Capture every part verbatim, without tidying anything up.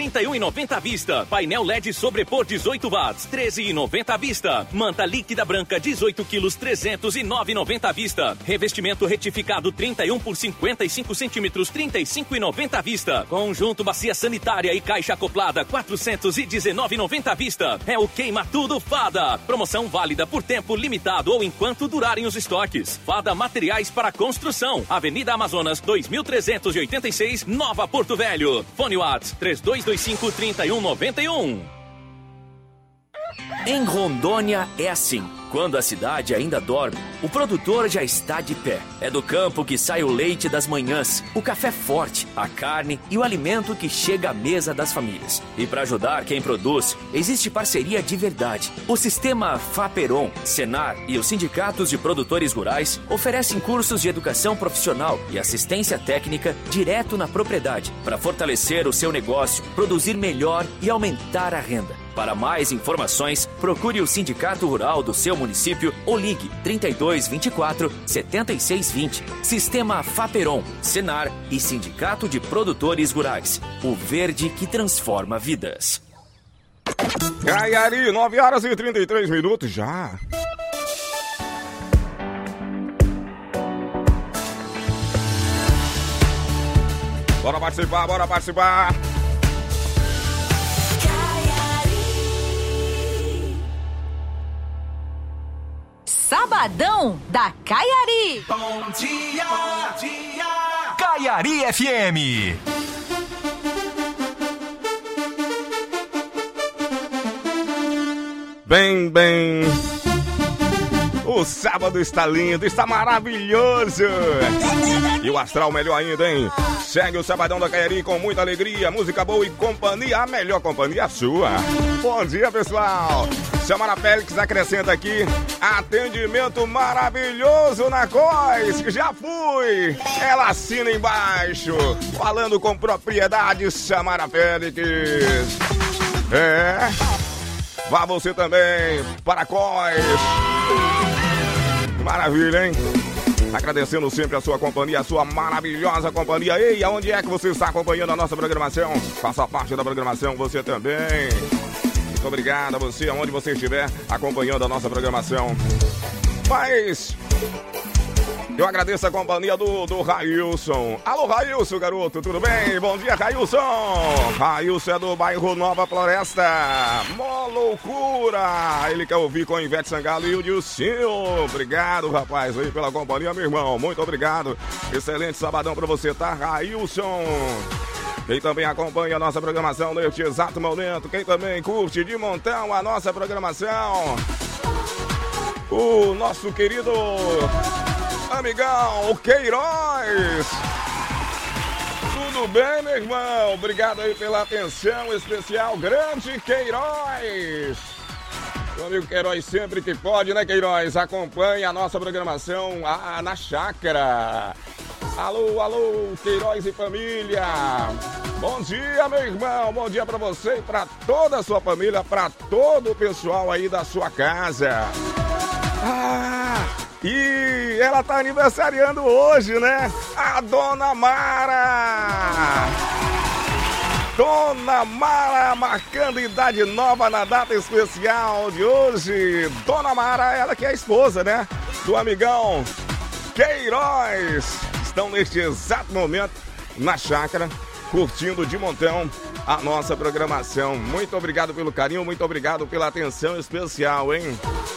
trinta e um e noventa à vista. Painel L E D sobrepor dezoito watts, treze e noventa à vista. Manta líquida branca dezoito quilos, trezentos e nove e noventa à vista. Revestimento retificado trinta e um por cinquenta e cinco centímetros, trinta e cinco e noventa à vista. Conjunto bacia sanitária e caixa acoplada quatrocentos e dezenove e noventa à vista. É o Queima Tudo Fada. Promoção válida por tempo limitado ou enquanto durarem os estoques. Fada Materiais para Construção. Avenida Amazonas dois mil trezentos e oitenta e seis, Nova Porto Velho. Fone Whats três dois dois cinco, três um nove um. Em Rondônia é assim. Quando a cidade ainda dorme, o produtor já está de pé. É do campo que sai o leite das manhãs, o café forte, a carne e o alimento que chega à mesa das famílias. E para ajudar quem produz, existe parceria de verdade. O sistema Faperon, Senar e os sindicatos de produtores rurais oferecem cursos de educação profissional e assistência técnica direto na propriedade, para fortalecer o seu negócio, produzir melhor e aumentar a renda. Para mais informações, procure o Sindicato Rural do seu município ou ligue trinta e dois, vinte e quatro, setenta e seis, vinte. Sistema Faperon, Senar e Sindicato de Produtores Rurais. O verde que transforma vidas. Caiari, nove horas e trinta e três minutos já. Bora participar, bora participar. Sabadão da Caiari. Bom dia, bom dia. Caiari F M. Bem, bem. O sábado está lindo, está maravilhoso. E o astral melhor ainda, hein? Segue o Sabadão da Caiari com muita alegria, música boa e companhia, a melhor companhia sua. Bom dia, pessoal. Samara Félix acrescenta aqui, atendimento maravilhoso na Cois, já fui. Ela assina embaixo, falando com propriedade, Samara Félix. É, vá você também para a Cois. Maravilha, hein? Agradecendo sempre a sua companhia, a sua maravilhosa companhia. Ei, aonde é que você está acompanhando a nossa programação? Faça parte da programação, você também. Muito obrigado a você, aonde você estiver acompanhando a nossa programação. Mas eu agradeço a companhia do, do Railson. Alô, Railson, garoto, tudo bem? Bom dia, Railson. Railson é do bairro Nova Floresta. Mó loucura. Ele quer ouvir com o Ivete Sangalo e o Dilcinho. Obrigado, rapaz, aí pela companhia, meu irmão. Muito obrigado. Excelente sabadão pra você, tá, Railson? Quem também acompanha a nossa programação neste exato momento, quem também curte de montão a nossa programação, o nosso querido amigão Queiroz. Tudo bem, meu irmão? Obrigado aí pela atenção especial, grande Queiroz. Meu amigo Queiroz, sempre que pode, né, Queiroz? Acompanha a nossa programação ah, na chácara. Alô, alô, Queiroz e família. Bom dia, meu irmão. Bom dia pra você e pra toda a sua família, pra todo o pessoal aí da sua casa. Ah, e ela tá aniversariando hoje, né? A Dona Mara. Dona Mara marcando idade nova na data especial de hoje. Dona Mara, ela que é a esposa, né? Do amigão Queiroz. Estão neste exato momento na chácara, curtindo de montão a nossa programação. Muito obrigado pelo carinho, muito obrigado pela atenção especial, hein?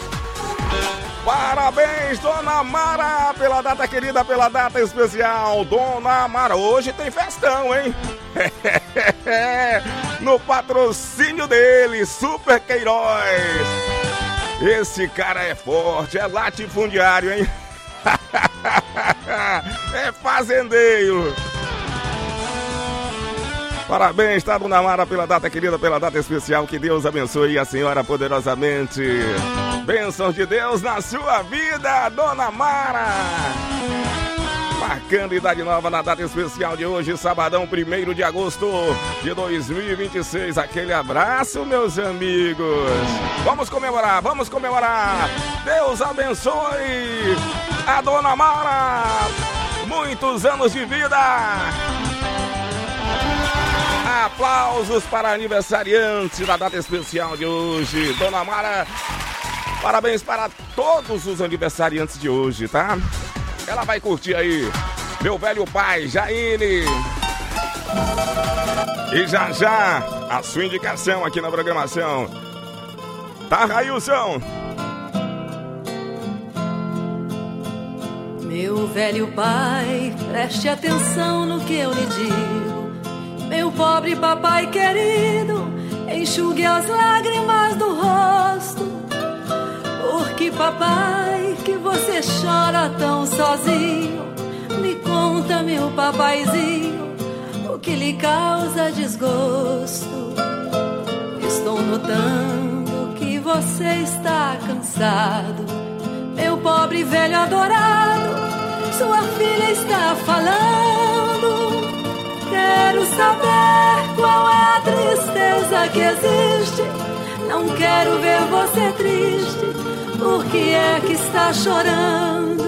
Parabéns, Dona Mara, pela data querida, pela data especial. Dona Mara, hoje tem festão, hein? No patrocínio dele, Super Queiroz. Esse cara é forte, é latifundiário, hein? É fazendeiro. Parabéns, tá, Dona Mara, pela data querida, pela data especial. Que Deus abençoe a senhora poderosamente. Bênçãos de Deus na sua vida, Dona Mara. Marcando idade nova na data especial de hoje, sabadão, primeiro de agosto de dois mil e vinte e seis. Aquele abraço, meus amigos. Vamos comemorar, vamos comemorar. Deus abençoe a Dona Mara. Muitos anos de vida. A Aplausos para aniversariante da data especial de hoje. Dona Mara, parabéns para todos os aniversariantes de hoje, tá? Ela vai curtir aí. Meu velho pai, Jaine. E já já, a sua indicação aqui na programação. Tá, Railson? Meu velho pai, preste atenção no que eu lhe digo. Meu pobre papai querido, enxugue as lágrimas do rosto. Porque papai, que você chora tão sozinho? Me conta, meu papaizinho, o que lhe causa desgosto. Estou notando que você está cansado. Meu pobre velho adorado, sua filha está falando. Quero saber qual é a tristeza que existe. Não quero ver você triste. Por que é que está chorando?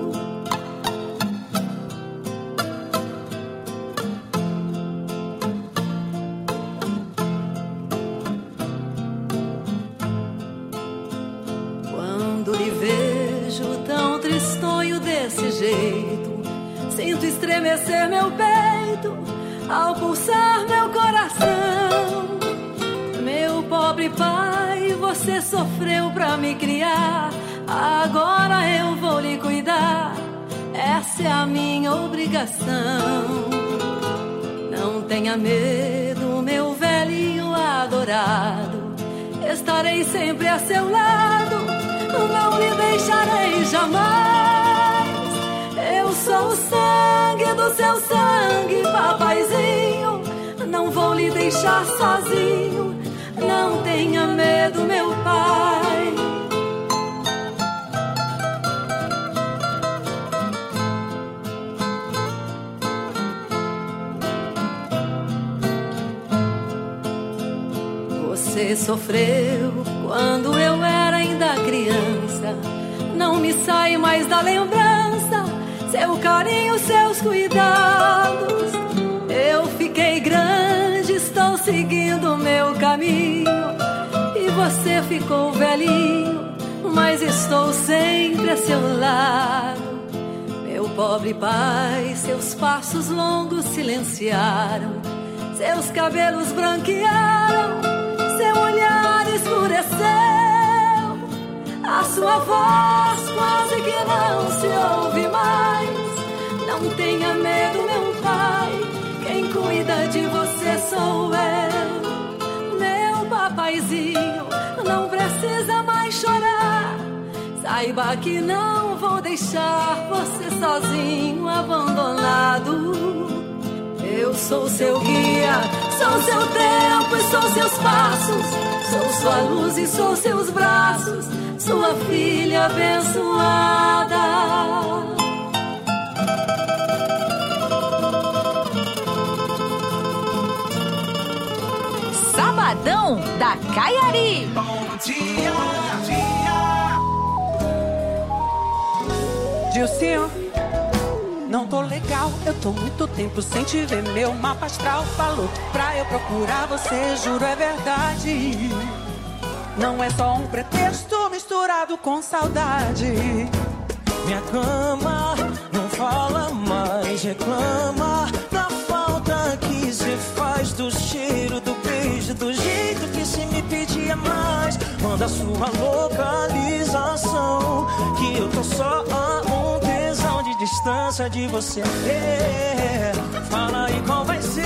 Quando lhe vejo tão tristonho desse jeito, sinto estremecer meu peito ao pulsar meu coração. Meu pobre pai, você sofreu pra me criar. Agora eu vou lhe cuidar. Essa é a minha obrigação. Não tenha medo, meu velhinho adorado. Estarei sempre a seu lado. Não lhe deixarei jamais. Eu sou o sangue do seu sangue, papaizinho. Não vou lhe deixar sozinho. Não tenha medo, meu pai. Você sofreu quando eu era ainda criança. Não me sai mais da lembrança seu carinho, seus cuidados. Eu fiquei grande, estou seguindo o meu caminho. E você ficou velhinho, mas estou sempre a seu lado. Meu pobre pai, seus passos longos silenciaram. Seus cabelos branquearam, seu olhar escureceu. A sua voz quase que não se ouve mais. Não tenha medo, meu pai, quem cuida de você sou eu. Meu papaizinho, não precisa mais chorar. Saiba que não vou deixar você sozinho, abandonado. Eu sou seu guia, sou seu tempo e sou seus passos. Sou sua luz e sou seus braços, sua filha abençoada. Sabadão da Caiari. Bom dia, dia. Dilcinho, não tô legal, eu tô muito tempo sem te ver. Meu mapa astral falou pra eu procurar você, juro é verdade. Não é só um pretexto misturado com saudade. Minha cama não fala mais, reclama da falta que cê faz, do cheiro, do beijo, do jeito que cê me pedia mais. Manda sua localização, que eu tô só a um tesão de distância de você. É, fala aí qual vai ser.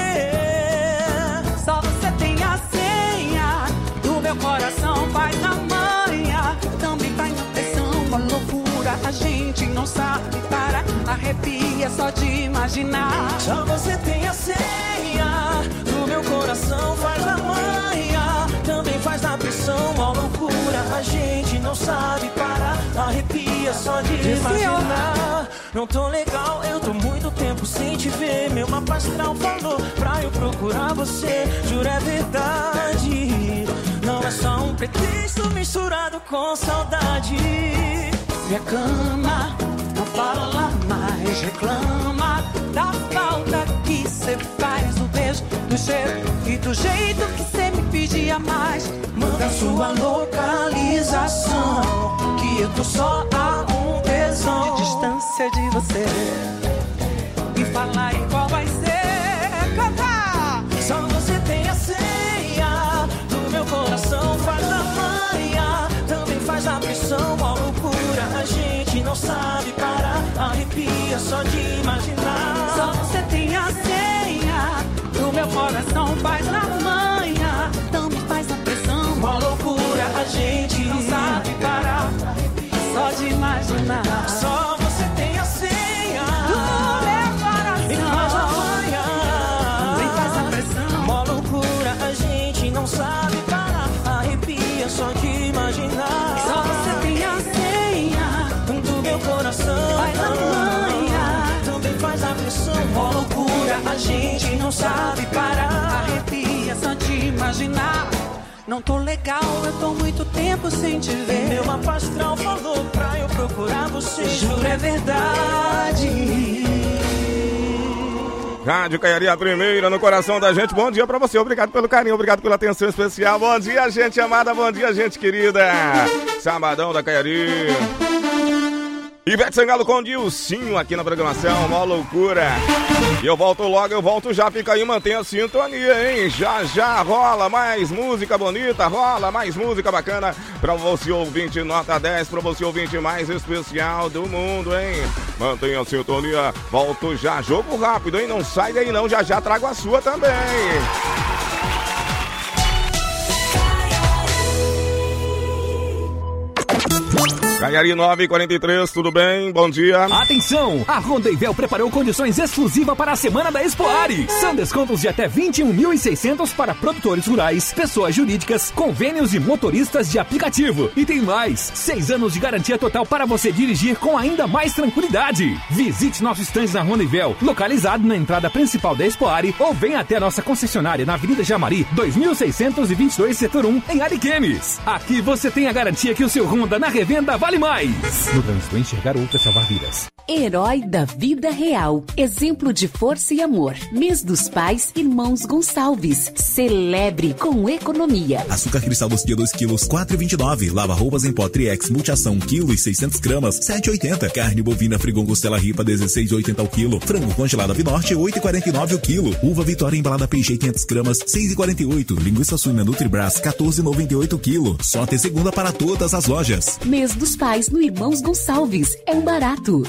Só você tem a senha do meu coração, faz na manhã. Também faz na pressão, a loucura a gente não sabe parar. Arrepia só de imaginar. Só você tem a senha do meu coração, faz na manhã. Também faz na pressão, a loucura a gente não sabe parar. Arrepia só de imaginar. Não tô legal, eu tô muito tempo sem te ver. Meu mapa astral falou pra eu procurar você, juro é verdade. Não é só um pretexto misturado com saudade. Minha cama não fala mais, reclama da falta que cê faz, do beijo, beijo, do cheiro e do jeito que cê me pedia mais. Manda sua localização, que eu tô só a um tesão de distância de você. Me fala aí qual vai ser. Canta! Só você tem a senha do meu coração, faz a manha, também faz a pressão, ó loucura. A gente não sabe parar, arrepia só de imaginar. Só você tem a senha do meu coração, faz a manha, também faz a pressão, ó loucura. A gente não sabe parar, só de imaginar. Só você tem a senha do meu coração, e faz a manha, também faz a pressão, ó loucura. A gente não sabe parar, arrepia só de imaginar. Só você tem a senha do meu coração, faz a manha, também faz a pressão, ó loucura. A gente não sabe parar, arrepia só de imaginar. Não tô legal, eu tô muito tempo sem te ver. Meu mapa astral falou pra eu procurar você, juro é verdade. Rádio Caiari, a primeira no coração da gente. Bom dia pra você, obrigado pelo carinho, obrigado pela atenção especial. Bom dia, gente amada, bom dia, gente querida. Sabadão da Caiari. Ivete Sangalo com Dilcinho aqui na programação, uma loucura. E eu volto logo, eu volto já, fica aí, mantenha a sintonia, hein? Já, já rola mais música bonita, rola mais música bacana pra você ouvinte nota dez, pra você ouvinte mais especial do mundo, hein? Mantenha a sintonia, volto já, jogo rápido, hein? Não sai daí não, já já trago a sua também. Caiari nove e quarenta e três, tudo bem? Bom dia. Atenção! A Rondeivel preparou condições exclusivas para a semana da Expoari. São descontos de até vinte e um mil e seiscentos para produtores rurais, pessoas jurídicas, convênios e motoristas de aplicativo. E tem mais, seis anos de garantia total para você dirigir com ainda mais tranquilidade. Visite nossos stands na Rondeivel, localizado na entrada principal da Expoari, ou venha até a nossa concessionária na Avenida Jamari, dois mil seiscentos e vinte e dois, setor um, em Ariquemes. Aqui você tem a garantia que o seu Honda na revenda vale mais. No trânsito, enxergar outras salvar vidas. Herói da vida real. Exemplo de força e amor. Mês dos Pais, Irmãos Gonçalves. Celebre com economia. Açúcar cristal doce dois quilos, quatro reais e vinte e nove. Lava roupas em pó Triex Multiação, quilo e seiscentos gramas, sete reais e oitenta. Carne bovina Frigon Costela Ripa, dezesseis reais e oitenta o quilo. Frango congelado Avinorte, oito reais e quarenta e nove o quilo. Uva Vitória embalada P G quinhentos gramas, seis reais e quarenta e oito. Linguiça suína Nutribras, quatorze reais e noventa e oito o quilo. Só até segunda para todas as lojas. Mês dos Pais no Irmãos Gonçalves. É um barato.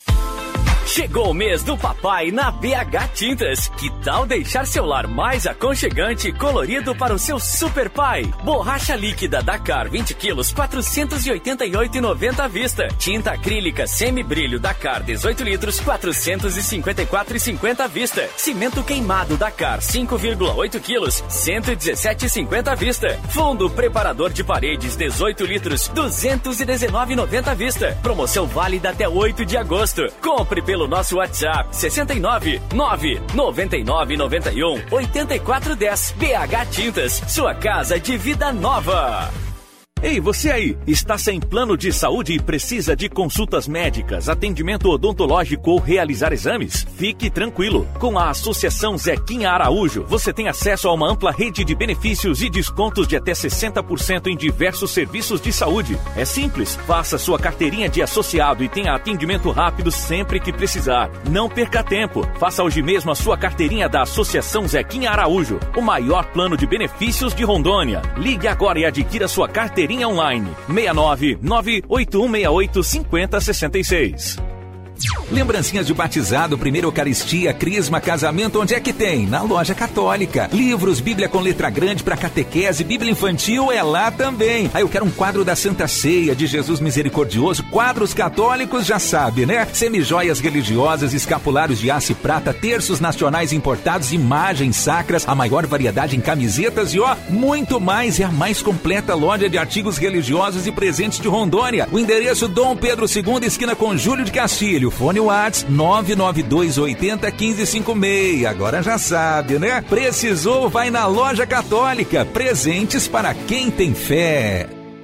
Chegou o mês do papai na B H Tintas. Que tal deixar seu lar mais aconchegante e colorido para o seu super pai? Borracha líquida Dakar vinte quilos, quatrocentos e oitenta e oito reais e noventa à vista. Tinta acrílica semi-brilho Dakar dezoito litros, quatrocentos e cinquenta e quatro reais e cinquenta à vista. Cimento queimado Dakar cinco vírgula oito quilos, cento e dezessete reais e cinquenta à vista. Fundo preparador de paredes dezoito litros, duzentos e dezenove reais e noventa à vista. Promoção válida até oito de agosto. Compre pelo nosso WhatsApp sessenta e nove, nove, noventa e nove, noventa e um, oitenta e quatro, dez. B H Tintas, sua casa de vida nova. Ei, você aí, está sem plano de saúde e precisa de consultas médicas, atendimento odontológico ou realizar exames? Fique tranquilo. Com a Associação Zequinha Araújo, você tem acesso a uma ampla rede de benefícios e descontos de até sessenta por cento em diversos serviços de saúde. É simples, faça sua carteirinha de associado e tenha atendimento rápido sempre que precisar. Não perca tempo, faça hoje mesmo a sua carteirinha da Associação Zequinha Araújo, o maior plano de benefícios de Rondônia. Ligue agora e adquira sua carteirinha online, seis nove nove oito um seis oito cinco zero seis seis. Lembrancinhas de batizado, primeira Eucaristia, crisma, casamento, onde é que tem? Na Loja Católica. Livros, Bíblia com letra grande para catequese, Bíblia infantil é lá também. Aí eu quero um quadro da Santa Ceia, de Jesus Misericordioso, quadros católicos, já sabe, né? Semijoias religiosas, escapulários de aço e prata, terços nacionais importados, imagens sacras, a maior variedade em camisetas e ó, muito mais. É a mais completa loja de artigos religiosos e presentes de Rondônia. O endereço Dom Pedro segundo, esquina com Júlio de Castilho. Fone WhatsApp nove nove dois oito zero um cinco cinco seis. Agora já sabe, né? Precisou, vai na Loja Católica. Presentes para quem tem fé.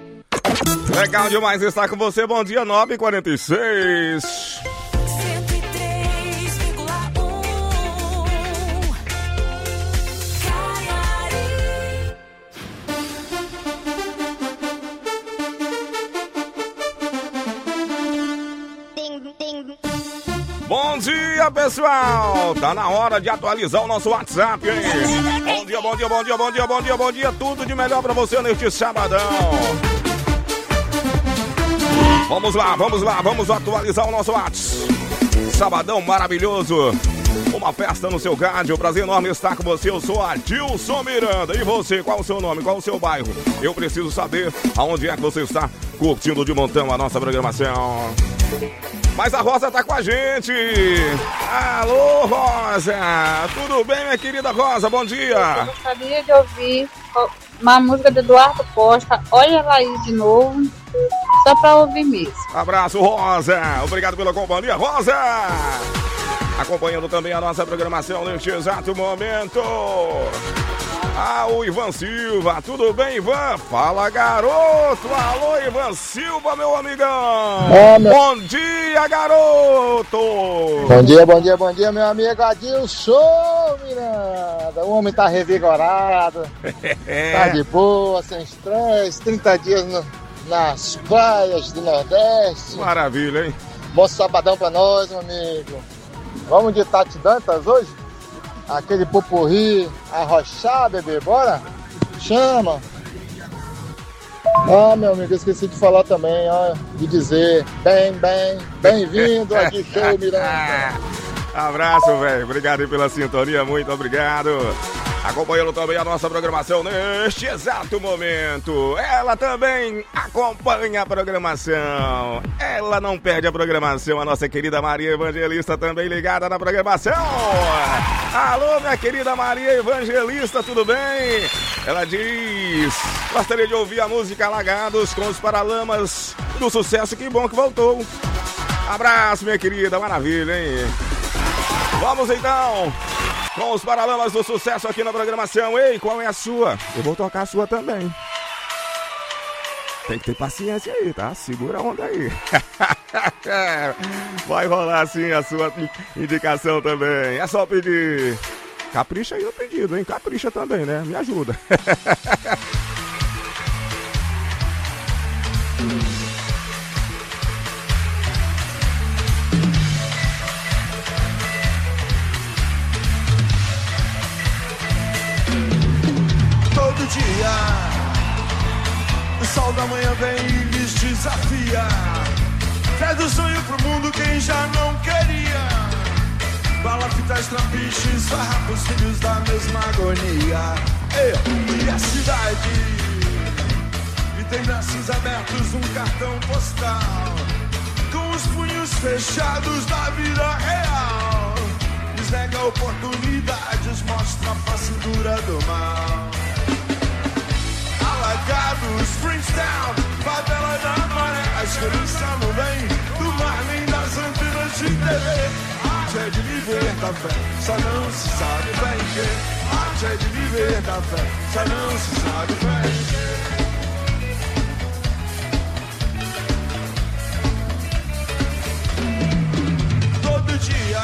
Legal demais estar com você. Bom dia, nove e quarenta e seis. Bom dia, pessoal! Tá na hora de atualizar o nosso WhatsApp, hein? Bom dia, bom dia, bom dia, bom dia, bom dia, bom dia. Tudo de melhor pra você neste sabadão. Vamos lá, vamos lá, vamos atualizar o nosso WhatsApp. Sabadão maravilhoso. Uma festa no seu rádio, prazer enorme estar com você. Eu sou Adilson Miranda. E você, qual o seu nome, qual o seu bairro? Eu preciso saber aonde é que você está curtindo de montão a nossa programação. Mas a Rosa tá com a gente. Alô, Rosa. Tudo bem, minha querida Rosa? Bom dia. Eu gostaria de ouvir uma música do Eduardo Costa. Olha ela aí de novo. Só pra ouvir mesmo. Abraço, Rosa. Obrigado pela companhia, Rosa. Acompanhando também a nossa programação neste exato momento. Ah, o Ivan Silva. Tudo bem, Ivan? Fala, garoto. Alô, Ivan Silva, meu amigão. É, meu... Bom dia, garoto. Bom dia, bom dia, bom dia, meu amigo Adilson Miranda. O homem tá revigorado. Tá de boa, sem estresse. trinta dias no, nas praias do Nordeste. Maravilha, hein? Bom sabadão pra nós, meu amigo. Vamos de Tati Dantas hoje? Aquele pupurri, arrochar, bebê, bora? Chama! Ah, meu amigo, eu esqueci de falar também, ó, de dizer bem, bem, bem-vindo a Show Miranda. Abraço, velho, obrigado aí pela sintonia, muito obrigado. Acompanhando também a nossa programação neste exato momento. Ela também acompanha a programação. Ela não perde a programação. A nossa querida Maria Evangelista também ligada na programação. Alô, minha querida Maria Evangelista, tudo bem? Ela diz: gostaria de ouvir a música Alagados com os Paralamas do Sucesso. Que bom que voltou. Abraço, minha querida, maravilha, hein? Vamos então com os Paralamas do Sucesso aqui na programação. Ei, qual é a sua? Eu vou tocar a sua também. Tem que ter paciência aí, tá? Segura a onda aí. Vai rolar sim a sua indicação também. É só pedir. Capricha aí no pedido, hein? Capricha também, né? Me ajuda. Todo dia o sol da manhã vem e lhes desafia. Traz o sonho pro mundo quem já não queria. Balafitas, trapiches, farrapos, filhos da mesma agonia. Ei, e a cidade e tem braços abertos, um cartão postal com os punhos fechados da vida real. Nos nega oportunidades, mostra a face dura do mal. Alagados, Springstown, favela da maré. A esperança não vem do mar nem das antenas de T V. Arte é de viver da fé, só não se sabe bem que. Arte é de viver da fé, só não se sabe bem que. Todo dia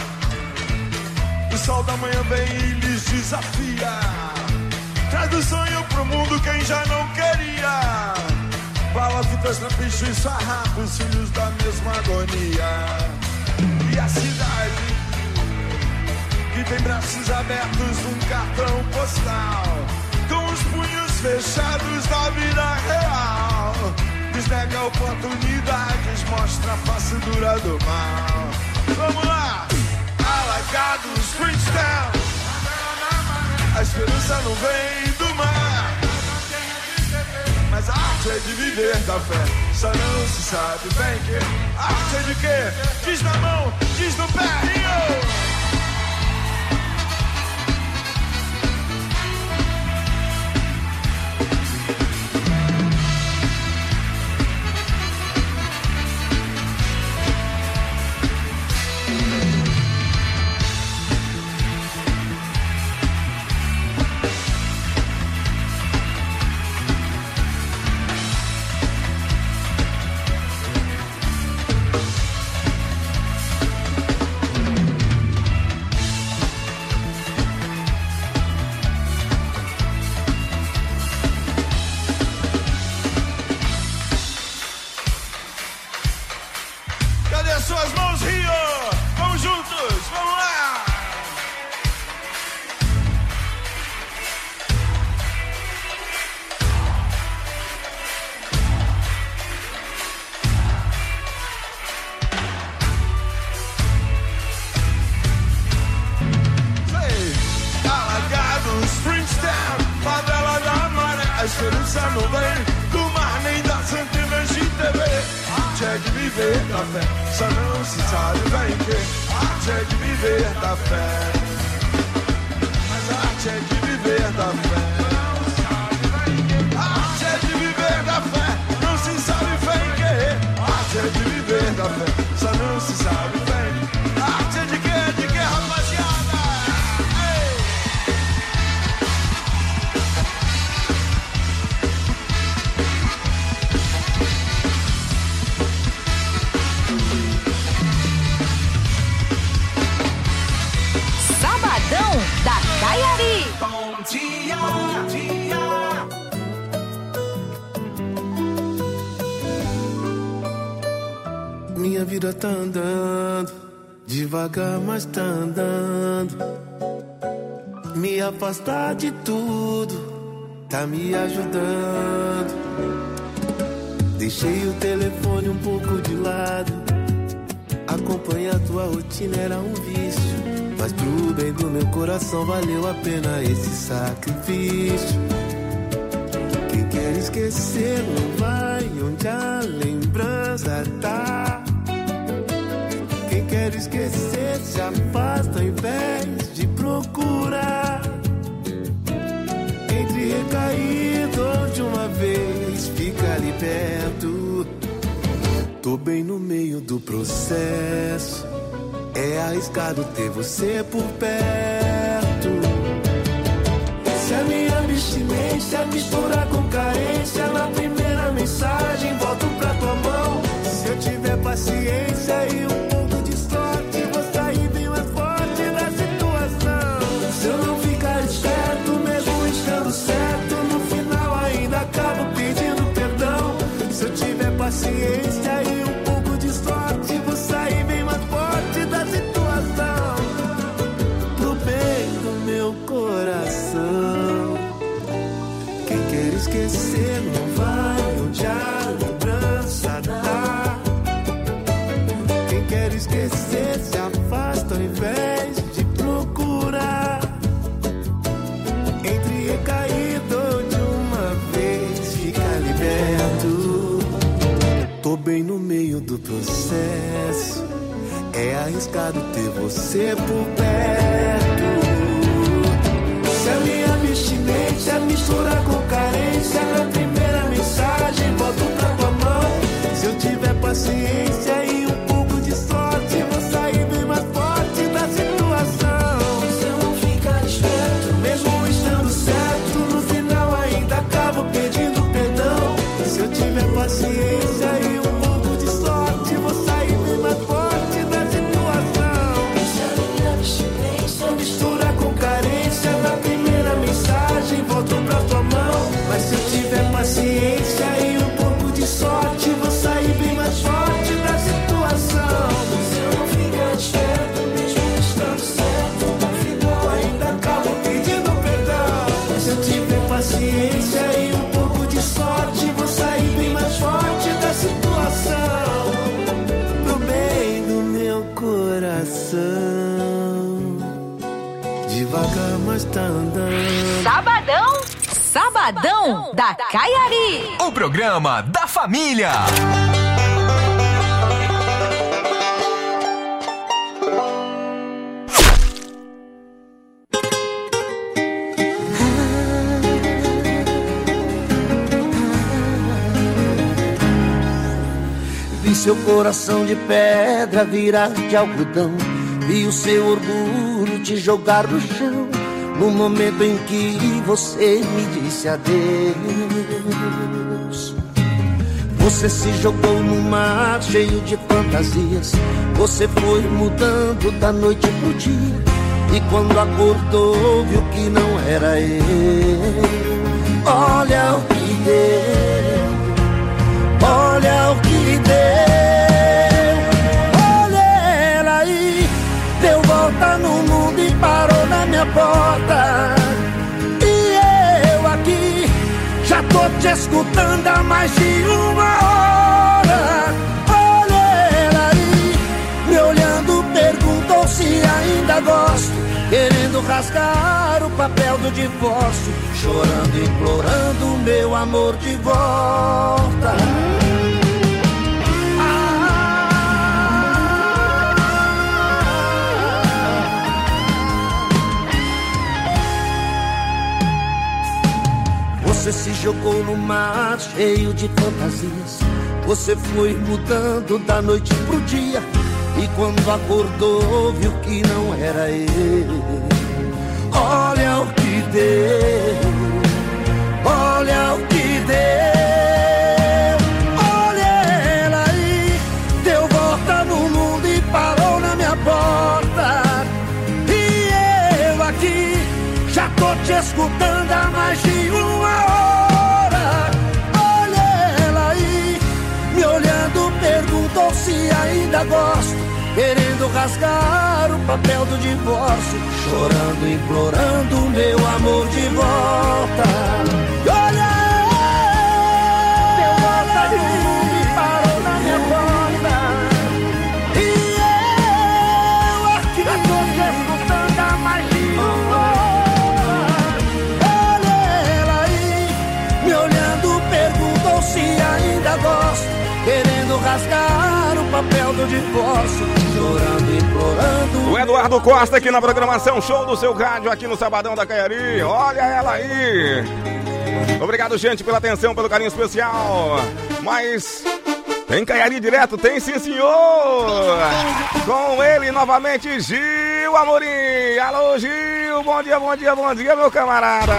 o sol da manhã vem e lhes desafia. Traz o sonho pro mundo quem já não queria. Balafitas, trapichos, farrapos, filhos da mesma agonia. E a cidade que tem braços abertos, um cartão postal com os punhos fechados da vida real. Nos nega oportunidades, mostra a face dura do mal. Vamos lá! Alagados, Springstown, a esperança não vem do mar, mas a arte é de viver da fé, só não se sabe bem que. Arte é de quê? Diz na mão, diz no pé, Rio! não vem do mar nem das antenas de T V. Arte é de viver da fé, só não se sabe bem que arte é de viver da fé. Mas arte é de viver da fé. Arte é de viver da fé, não se sabe bem que arte é de viver da fé, só não se sabe bem. Arte é de quê? De quê, rapaziada? Ei! Sabadão da Caiari. Bom dia, bom dia. Minha vida tá andando, devagar, mas tá andando. Me afastar de tudo, tá me ajudando. Deixei o telefone um pouco de lado. Acompanhar tua rotina era um vício, mas pro bem do meu coração valeu a pena esse sacrifício. Quem quer esquecer não vai onde a lembrança tá. Quem quer esquecer se afasta ao invés de procurar. Entre recaído de uma vez, fica ali perto. Tô bem no meio do processo, é arriscado ter você por perto. Se a minha abstinência mistura com carência, na primeira mensagem volto pra tua mão. Se eu tiver paciência e um pouco de sorte, vou sair bem mais forte da situação. Se eu não ficar esperto, mesmo estando certo, no final ainda acabo pedindo perdão. Se eu tiver paciência e um pouco de sorte, vou sair bem mais forte da situação. Pro bem do meu coração. Quem quer esquecer não vai onde a lembrança tá. Quem quer esquecer se afasta ao invés de procurar. Entre recaído de uma vez, fica liberto. Tô bem no meio do processo, é arriscado ter você por perto. Se a minha abstinência mistura com carência, na primeira mensagem volto pra tua mão. Se eu tiver paciência e um pouco de sorte, vou sair bem mais forte da situação. Se eu não ficar esperto, mesmo estando certo, no final ainda acabo pedindo perdão. Se eu tiver paciência e um pouco de sorte, vou sair bem mais forte da situação. Se a minha abstinência mistura com carência, na primeira mensagem volto pra tua mão. Mas se eu tiver paciência e um pouco de sorte, vou sair bem mais forte da situação. Se eu não ficar esperto, mesmo estando certo, no final ainda acabo pedindo perdão. Se eu tiver paciência e um pouco de sorte, vou sair bem mais forte da situação. Pro bem do meu coração, devagar, mas tá andando. Sabadão, Sabadão da Caiari. O programa da família. Vi seu coração de pedra virar de algodão, vi o seu orgulho te jogar no chão, no momento em que você me disse adeus. Você se jogou no mar cheio de fantasias, você foi mudando da noite pro dia, e quando acordou viu que não era eu. Olha o que deu, olha o que deu. Olha ela aí, deu volta no mundo e parou na minha porta. E eu aqui, já tô te escutando há mais de uma hora. Olha ela aí, me olhando, perguntou se ainda gosto, querendo querendo rasgar o papel do divórcio, chorando, implorando meu amor de volta. Você se jogou no mar cheio de fantasias. Você foi mudando da noite pro dia, e quando acordou viu que não era ele. Olha o que deu, olha o que deu. Olha ela aí, deu volta no mundo e parou na minha porta. E eu aqui já tô te escutando há mais de uma hora. Olha ela aí, me olhando, perguntou se ainda gosto, querendo rasgar o papel do divórcio, chorando, implorando meu amor de volta. Olha, deu volta no mundo e parou na minha porta. E eu aqui já tô te escutando há mais de uma hora. Olha ela aí, me olhando, perguntou se ainda gosto, querendo rasgar o papel do divórcio, chorando, implorando. O Eduardo Costa aqui na programação Show do Seu Rádio, aqui no Sabadão da Caiari. Olha ela aí. Obrigado, gente, pela atenção, pelo carinho especial. Mas tem Caiari direto? Tem sim, senhor. Com ele novamente, Gil Amorim. Alô, Gil. Bom dia, bom dia, bom dia, meu camarada.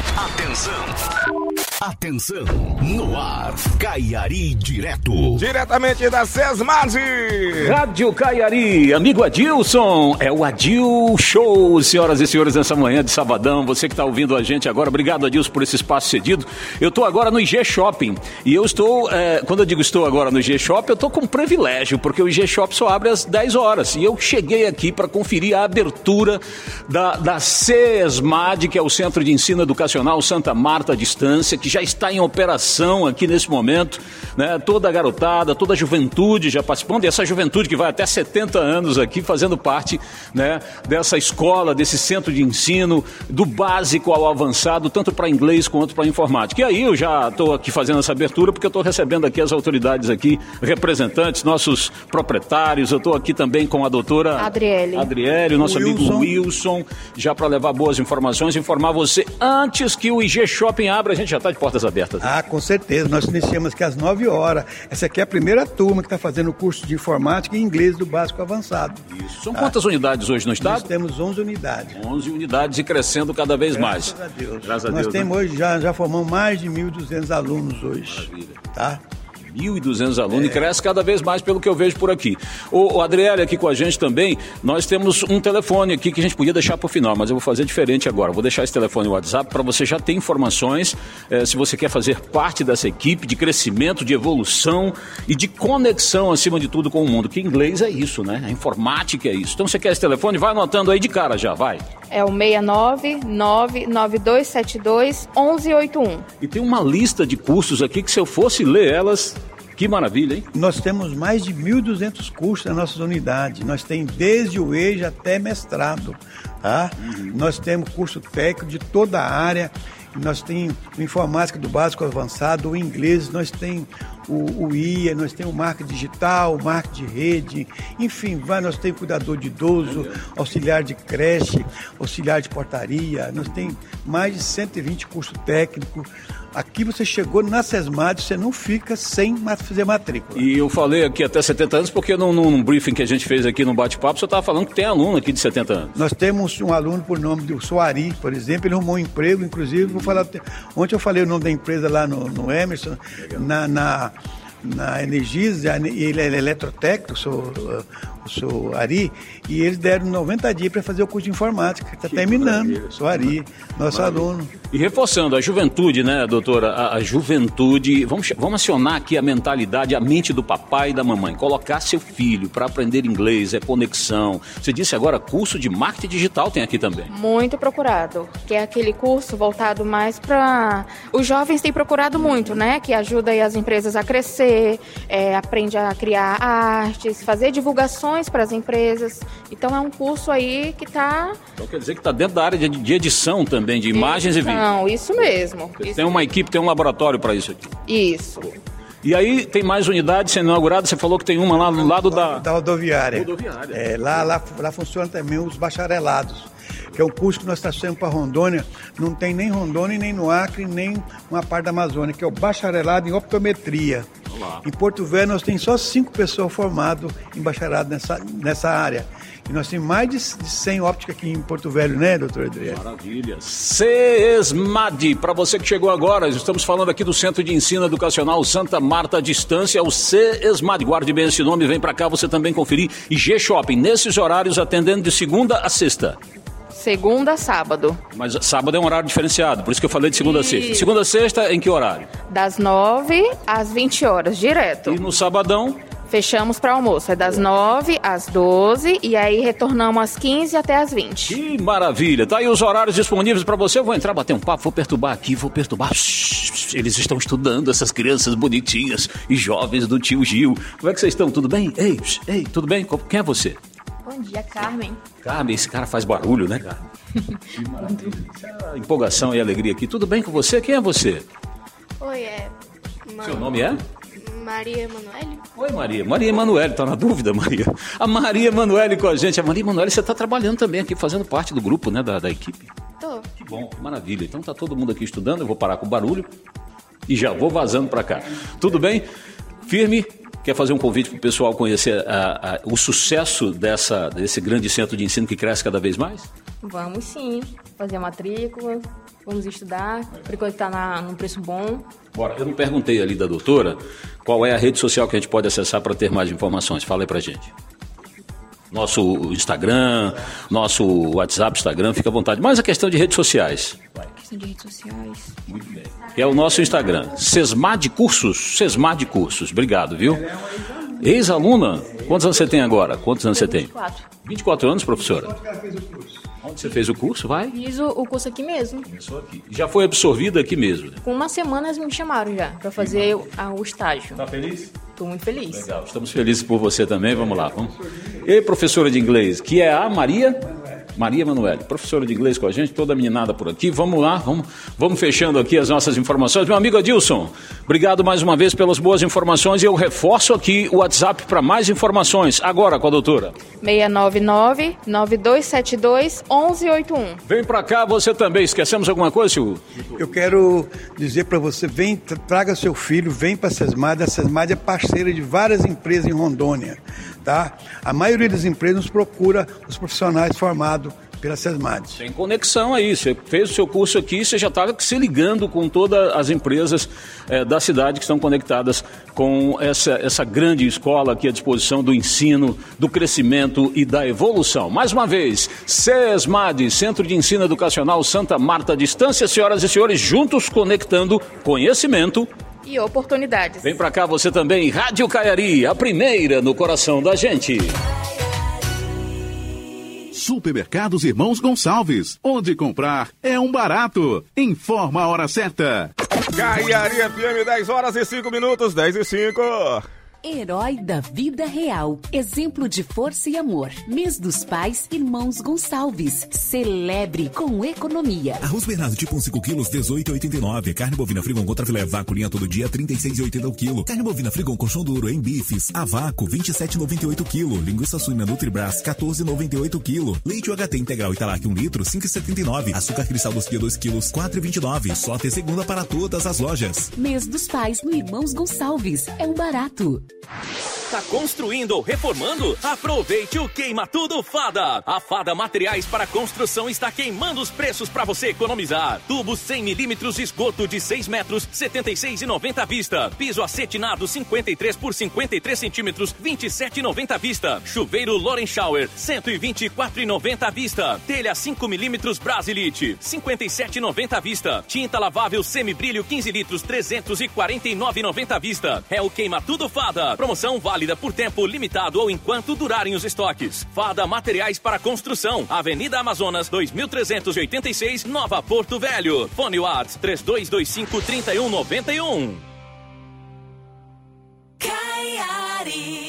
Atenção. Atenção, no ar, Caiari Direto. Diretamente da Sesmad. Rádio Caiari, amigo Adilson, é o Adil Show, senhoras e senhores, nessa manhã de sabadão. Você que está ouvindo a gente agora, obrigado, Adilson, por esse espaço cedido. Eu estou agora no I G Shopping, e eu estou, é, quando eu digo estou agora no I G Shopping, eu estou com um privilégio, porque o I G Shopping só abre às dez horas, e eu cheguei aqui para conferir a abertura da, da Sesmad, que é o Centro de Ensino Educacional Santa Marta à Distância, que já está em operação aqui nesse momento, né? Toda a garotada, toda a juventude já participando, e essa juventude que vai até setenta anos aqui fazendo parte, né, dessa escola, desse centro de ensino, do básico ao avançado, tanto para inglês quanto para informática. E aí eu já estou aqui fazendo essa abertura porque eu estou recebendo aqui as autoridades aqui, representantes, nossos proprietários. Eu estou aqui também com a doutora Adriele, Adriele, o nosso Wilson. amigo Wilson, já para levar boas informações, informar você antes que o I G Shopping abra. A gente já está de portas abertas. Ah, com certeza. Nós iniciamos aqui às nove horas. Essa aqui é a primeira turma que está fazendo o curso de informática e inglês do básico avançado. Isso. São quantas ah, unidades hoje no estado? Nós temos onze unidades. onze unidades e crescendo cada vez Graças mais. A Deus. Graças a Nós Deus. temos né? hoje, já, já formamos mais de mil e duzentos alunos hoje. Maravilha. Tá? mil e duzentos alunos, É. e cresce cada vez mais pelo que eu vejo por aqui. O, o Adriele aqui com a gente também, nós temos um telefone aqui que a gente podia deixar para o final, mas eu vou fazer diferente agora. Vou deixar esse telefone no WhatsApp para você já ter informações, eh, se você quer fazer parte dessa equipe de crescimento, de evolução e de conexão, acima de tudo, com o mundo. Que inglês é isso, né? A informática é isso. Então, você quer esse telefone? Vai anotando aí de cara já, vai. É o seis nove nove nove dois sete dois um um oito um. E tem uma lista de cursos aqui que, se eu fosse ler elas, que maravilha, hein? Nós temos mais de mil e duzentos cursos nas nossas unidades. Nós temos desde o E J A até mestrado. Tá? Uhum. Nós temos curso técnico de toda a área. Nós temos o informática do básico ao avançado, o inglês, nós temos o, o I A, nós temos o marketing digital, o marketing de rede, enfim, vai, nós temos cuidador de idoso, auxiliar de creche, auxiliar de portaria, nós temos mais de cento e vinte cursos técnicos. Aqui você chegou na Sesmad, você não fica sem fazer matrícula. E eu falei aqui até setenta anos, porque num, num briefing que a gente fez aqui no bate-papo, você estava falando que tem aluno aqui de setenta anos. Nós temos um aluno por nome do Soari, por exemplo, ele arrumou um emprego, inclusive, vou falar, ontem eu falei o nome da empresa lá no, no Emerson, na, na, na Energisa, ele é eletrotécnico, eu sou, eu sou Ari, e eles deram noventa dias para fazer o curso de informática, está terminando, sou Ari, nosso maravilha. Aluno. E reforçando, a juventude, né, doutora, a, a juventude, vamos, vamos acionar aqui a mentalidade, a mente do papai e da mamãe, colocar seu filho para aprender inglês, é conexão. Você disse agora, curso de marketing digital tem aqui também. Muito procurado, que é aquele curso voltado mais para... Os jovens têm procurado muito, né, que ajuda aí as empresas a crescer, é, aprende a criar artes, fazer divulgações informações para as empresas. Então é um curso aí que está... Então quer dizer que está dentro da área de, de edição também, de imagens edição, e vídeos. Não, isso mesmo. Isso isso tem uma mesmo. equipe, tem um laboratório para isso aqui. Isso. E aí tem mais unidades sendo inauguradas, você falou que tem uma lá no lado da... Da rodoviária. rodoviária. É, lá, lá, lá funciona também os bacharelados, que é um curso que nós estamos fazendo para Rondônia. Não tem nem Rondônia, nem no Acre, nem uma parte da Amazônia, que é o bacharelado em optometria. Olá. Em Porto Velho nós temos só cinco pessoas formadas em bacharelado nessa, nessa área. E nós temos mais de cem ópticas aqui em Porto Velho, né, doutor Adriano? Maravilha. SESMAD, para você que chegou agora, estamos falando aqui do Centro de Ensino Educacional Santa Marta à Distância, o SESMAD. Guarde bem esse nome, vem para cá você também conferir. E G-Shopping, nesses horários, atendendo de segunda a sexta. Segunda a sábado. Mas sábado é um horário diferenciado, por isso que eu falei de segunda Isso. a sexta. Segunda a sexta, em que horário? Das nove às vinte horas, direto. E no sabadão? Fechamos para almoço, é das nove às doze e aí retornamos às quinze até às vinte. Que maravilha, tá aí os horários disponíveis para você. Eu vou entrar, bater um papo, vou perturbar aqui, vou perturbar. Eles estão estudando, essas crianças bonitinhas e jovens do tio Gil. Como é que vocês estão? Tudo bem? Ei, ei, tudo bem? Quem é você? Bom dia, Carmen. Carmen, esse cara faz barulho, né, Carmen? Que maravilha. A empolgação e alegria aqui. Tudo bem com você? Quem é você? Oi, é... Mano. Seu nome é? Maria Emanuele. Oi, Maria. Maria Emanuele, tá na dúvida, Maria? A Maria Emanuele com a gente. A Maria Emanuele, você tá trabalhando também aqui, fazendo parte do grupo, né, da, da equipe? Tô. Que bom, maravilha. Então tá todo mundo aqui estudando, eu vou parar com o barulho e já vou vazando para cá. Tudo bem? Firme? Quer fazer um convite para o pessoal conhecer a, a, o sucesso dessa, desse grande centro de ensino que cresce cada vez mais? Vamos sim, fazer a matrícula, vamos estudar, por enquanto está num preço bom. Bora, eu não perguntei ali da doutora qual é a rede social que a gente pode acessar para ter mais informações. Fala aí para a gente. Nosso Instagram, nosso WhatsApp, Instagram, fica à vontade. Mas a questão de redes sociais. Questão de redes sociais. Muito bem. É o nosso Instagram, SESMAD Cursos, SESMAD Cursos. Obrigado, viu? Ex-aluna? Quantos anos você tem agora? Quantos anos você tem? vinte e quatro. vinte e quatro anos, professora? Onde você fez o curso? Vai? Fiz o, o curso aqui mesmo. Começou aqui. Já foi absorvida aqui mesmo? Com uma semana eles me chamaram já, para fazer o, a, o estágio. Tá feliz? Estou muito feliz. Legal, estamos felizes por você também, vamos lá. Vamos. E professora de inglês, que é a Maria... Maria Emanuele, professora de inglês com a gente, toda meninada por aqui. Vamos lá, vamos, vamos fechando aqui as nossas informações. Meu amigo Adilson, obrigado mais uma vez pelas boas informações e eu reforço aqui o WhatsApp para mais informações. Agora com a doutora. seis nove nove, nove dois sete dois, um um oito um. Vem para cá, você também. Esquecemos alguma coisa, Silvio? Eu quero dizer para você, vem, traga seu filho, vem para a SESMAD. A SESMAD é parceira de várias empresas em Rondônia. Tá? A maioria das empresas nos procura os profissionais formados pela SESMAD. Tem conexão aí, você fez o seu curso aqui, você já está se ligando com todas as empresas é, da cidade que estão conectadas com essa, essa grande escola aqui à disposição do ensino, do crescimento e da evolução. Mais uma vez, SESMAD, Centro de Ensino Educacional Santa Marta à Distância, senhoras e senhores, juntos conectando conhecimento e oportunidades. Vem pra cá você também, Rádio Caiari, a primeira no coração da gente. Supermercados Irmãos Gonçalves, onde comprar é um barato. Informa a hora certa. Caiari F M, dez horas e cinco minutos, dez e cinco. Herói da vida real. Exemplo de força e amor. Mês dos Pais, Irmãos Gonçalves. Celebre com economia. Arroz Bernardo tipo um cinco quilos, dezoito e oitenta e nove. Carne bovina Frigon contra filé vácuo linha todo dia, trinta e seis e oitenta o quilo. Carne bovina Frigon colchão duro em bifes, a vácuo, vinte e sete e noventa e oito o quilo. Linguiça suína Nutribras, quatorze e noventa e oito o quilo. Leite U H T integral Italac um litro, cinco e setenta e nove. Açúcar cristal dos dia dois quilos, quatro e vinte e nove. Só até segunda para todas as lojas. Mês dos Pais no Irmãos Gonçalves. É um barato. Tá construindo ou reformando? Aproveite o Queima Tudo Fada. A Fada Materiais para Construção está queimando os preços para você economizar. Tubo cem milímetros, esgoto de seis metros, setenta e seis e noventa à vista. Piso acetinado cinquenta e três por cinquenta e três centímetros, vinte e sete e noventa à vista. Chuveiro Loren Shower, cento e vinte e quatro e noventa à vista. Telha cinco milímetros Brasilite, cinquenta e sete e noventa à vista. Tinta lavável semibrilho quinze litros, trezentos e quarenta e nove e noventa à vista. É o Queima Tudo Fada. Promoção válida por tempo limitado ou enquanto durarem os estoques. Fada Materiais para Construção, Avenida Amazonas, dois mil trezentos e oitenta e seis, Nova Porto Velho. Fone WhatsApp três dois dois cinco, três um nove um. Caiari.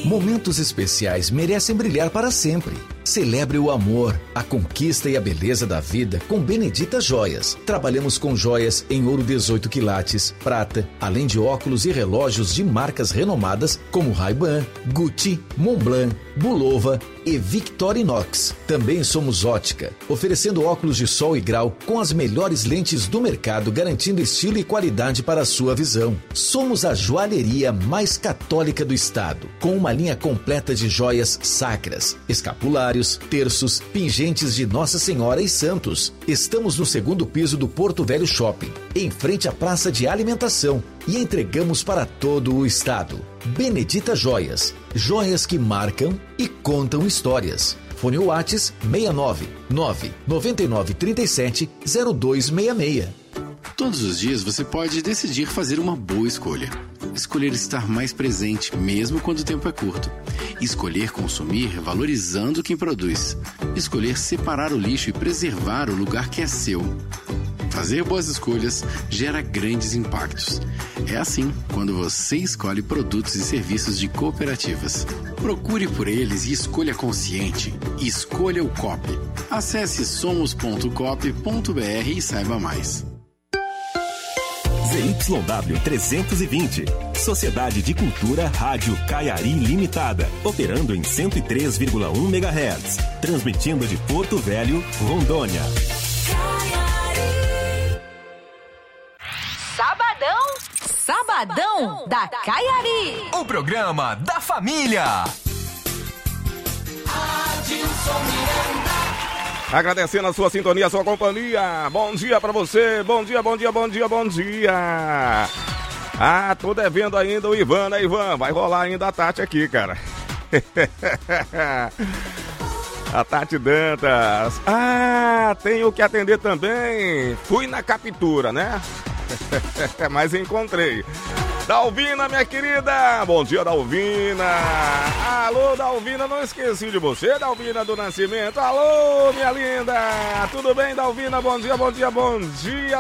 Momentos especiais merecem brilhar para sempre. Celebre o amor, a conquista e a beleza da vida com Benedita Joias. Trabalhamos com joias em ouro dezoito quilates, prata, além de óculos e relógios de marcas renomadas como Ray-Ban, Gucci, Montblanc, Bulova e Victorinox. Também somos ótica, oferecendo óculos de sol e grau com as melhores lentes do mercado, garantindo estilo e qualidade para a sua visão. Somos a joalheria mais católica do estado, com uma linha completa de joias sacras, escapulares, terços, pingentes de Nossa Senhora e santos. Estamos no segundo piso do Porto Velho Shopping, em frente à praça de alimentação, e entregamos para todo o estado. Benedita Joias, joias que marcam e contam histórias. Fone Whats seis nove nove nove nove três sete zero dois seis seis. Todos os dias você pode decidir fazer uma boa escolha. Escolher estar mais presente, mesmo quando o tempo é curto. Escolher consumir valorizando quem produz. Escolher separar o lixo e preservar o lugar que é seu. Fazer boas escolhas gera grandes impactos. É assim quando você escolhe produtos e serviços de cooperativas. Procure por eles e escolha consciente. Escolha o Coop. Acesse somos ponto coop ponto b r e saiba mais. Z Y W trezentos e vinte, Sociedade de Cultura Rádio Caiari Limitada, operando em cento e três vírgula um megahertz, transmitindo de Porto Velho, Rondônia. Sabadão, Sabadão da Caiari. O programa da família. Adilson Miranda. Agradecendo a sua sintonia, a sua companhia. Bom dia pra você. Bom dia, bom dia, bom dia, bom dia. Ah, tô devendo ainda o Ivan, né, Ivan? Vai rolar ainda a Tati aqui, cara. A Tati Dantas. Ah, tenho que atender também. Fui na captura, né? Mas encontrei. Dalvina, minha querida. Bom dia, Dalvina. Alô, Dalvina, não esqueci de você, Dalvina do Nascimento. Alô, minha linda. Tudo bem, Dalvina? Bom dia, bom dia, bom dia,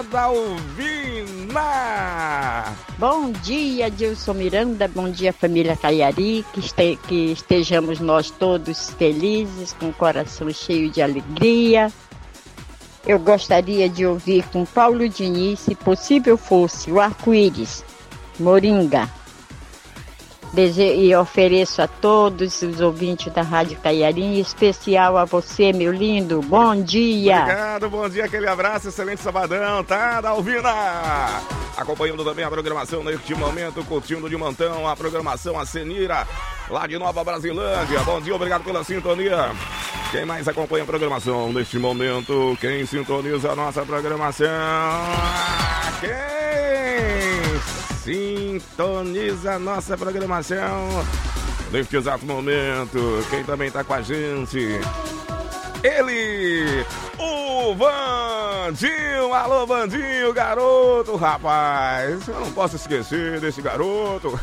Dalvina. Bom dia, Adilson Miranda. Bom dia, família Caiari. Que, este, que estejamos nós todos felizes, com o coração cheio de alegria. Eu gostaria de ouvir com Paulo Diniz, se possível fosse, o Arco-Íris, Moringa. Dese... E ofereço a todos os ouvintes da Rádio Caiari, em especial a você, meu lindo. Bom dia. Obrigado, bom dia, aquele abraço, excelente sabadão, tá, Dalvina? Acompanhando também a programação neste momento, curtindo de montão a programação, a Senira, lá de Nova Brasilândia. Bom dia, obrigado pela sintonia. Quem mais acompanha a programação neste momento? Quem sintoniza a nossa programação? Quem sintoniza a nossa programação neste exato momento? Quem também está com a gente? Ele, o Vandinho. Alô, Vandinho, garoto, rapaz. Eu não posso esquecer desse garoto.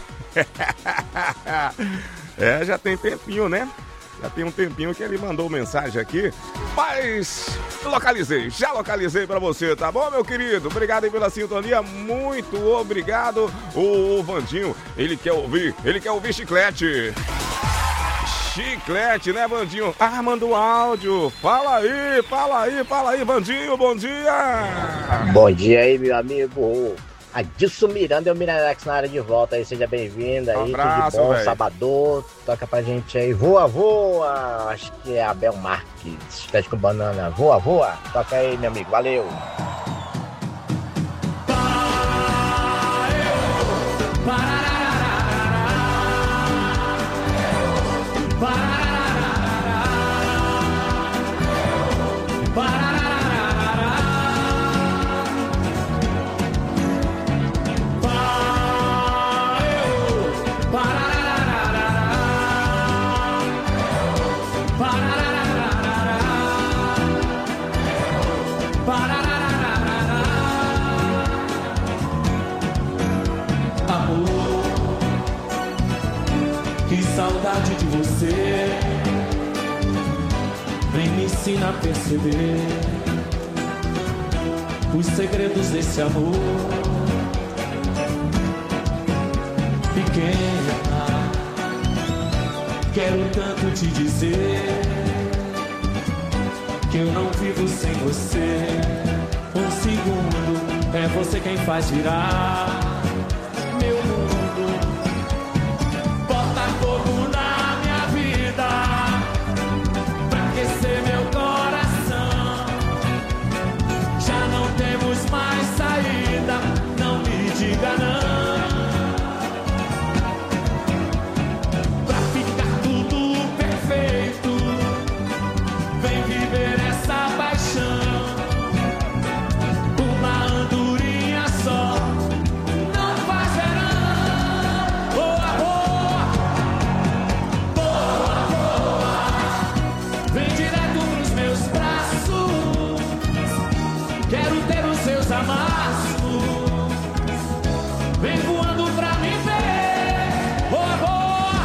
É, já tem tempinho, né? Já tem um tempinho que ele mandou mensagem aqui, mas localizei, já localizei pra você, tá bom, meu querido? Obrigado aí pela sintonia, muito obrigado. O, o Vandinho, ele quer ouvir, ele quer ouvir chiclete. Chiclete, né, Vandinho? Ah, manda um áudio. Fala aí, fala aí, fala aí, Vandinho, bom dia. Bom dia aí, meu amigo Adilson Miranda e o Mirandex na área de volta aí, seja bem-vindo aí, um abraço, tudo bom, véio. Sabadão, toca pra gente aí, voa, voa, acho que é Abel Marques, chiclete com banana, voa, voa, toca aí, meu amigo, valeu. Saudade de você, vem me ensinar a perceber os segredos desse amor pequena. Quero tanto te dizer que eu não vivo sem você. Um segundo é você quem faz virar meu mundo. Bota fogo na minha vida pra aquecer meu coração. Já não temos mais saída, não me diga não. Vem voando pra me ver. Boa, boa.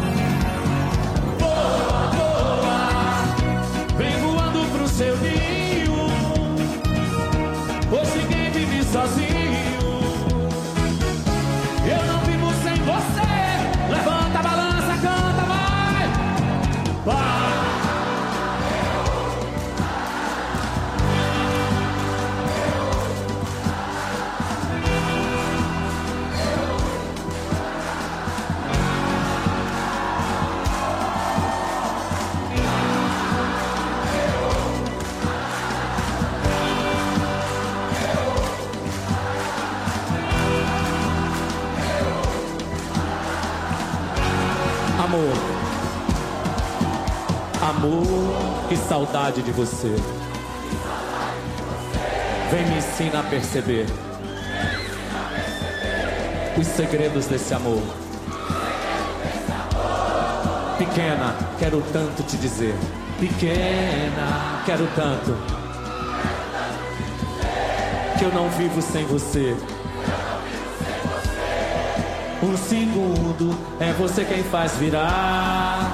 Boa, boa. Vem voando pro seu ninho. Pois ninguém vive sozinho. Eu não vivo sem você. Levanta a balança, canta, vai. Vai. Amor, amor, que saudade de você. Vem me ensina a perceber os segredos desse amor. Pequena, quero tanto te dizer. Pequena, quero tanto que eu não vivo sem você. Um segundo é você quem faz virar.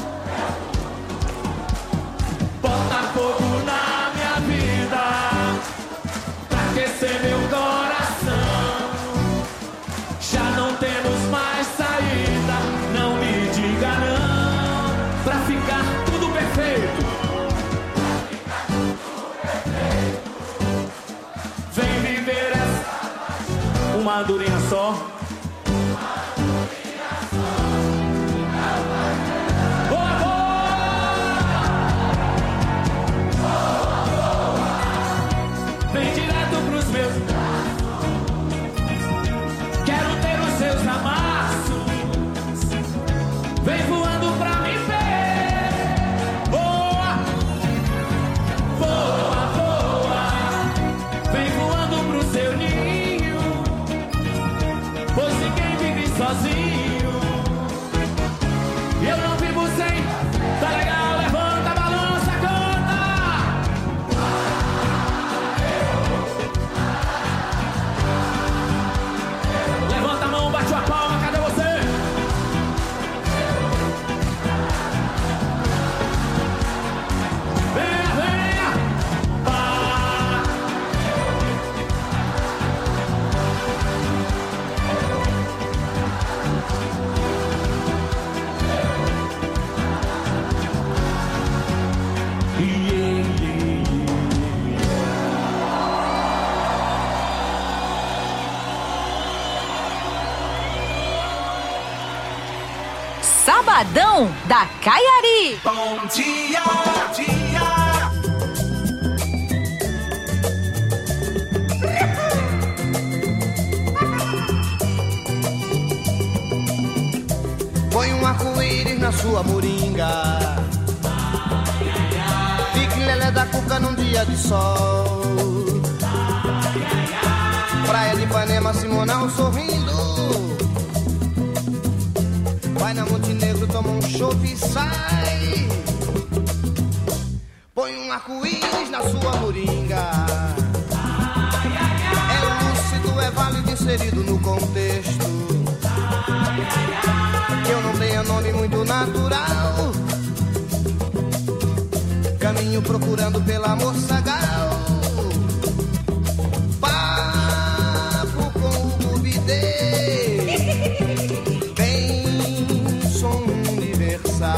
Bota fogo na minha vida pra aquecer meu coração. Já não temos mais saída, não me diga não. Pra ficar tudo perfeito. Vem viver essa uma andorinha só. Vem voando pra me ver. Boa, boa, boa. Vem voando pro seu ninho. Pois ninguém vive sozinho. E eu não vivo sem. Tá legal, levanta a balança, canta. Levanta a mão, bate a palma, cadê você? Sabadão da Caiari. Bom dia, bom dia. Põe um arco-íris na sua moringa. Fique lelé da cuca num dia de sol. Praia de Ipanema, Simonal sorrindo. Vai na Montenegro, toma um chopp e sai. Põe um arco-íris na sua moringa. É lúcido, é válido, inserido no contexto. Que eu não tenha nome muito natural. Caminho procurando pela Morsagal. Papo com o Gubidê. Bem som universal.